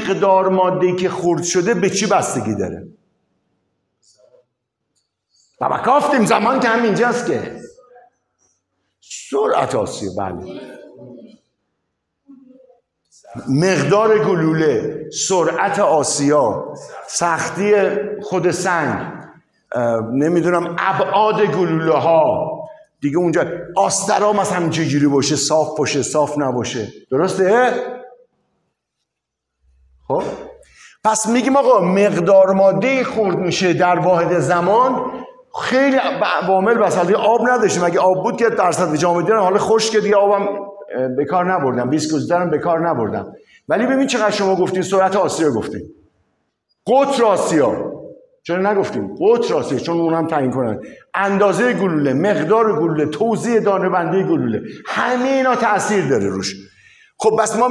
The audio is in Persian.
مقدار ماده‌ای که خرد شده به چی بستگی داره؟ بابا گفتیم زمان که همینجاست که سرعت آسیا. بله، مقدار گلوله، سرعت آسیا، سختی خود سنگ، نمیدونم ابعاد گلوله ها دیگه، اونجا آسترا مثلا چجوری باشه، صاف باشه صاف نباشه، درسته؟ خب پس میگیم آقا مقدار ماده خرد میشه در واحد زمان. خیلی عوامل بسازی آب نداشتیم، اگه آب بود که درصد جامد دیدن حالا خشک دیگه آبم به کار نبردم، 20 گزیدرم به کار نبردم. ولی ببین چقدر شما گفتین سرعت آسیا، گفتین قطر آسیا، چرا نگفتیم قطر آسیا؟ چون اونم تعیین کنن اندازه گلوله، مقدار گلوله، توزیع دانه بندی گلوله، همه اینا تأثیر داره روش. خب بس ما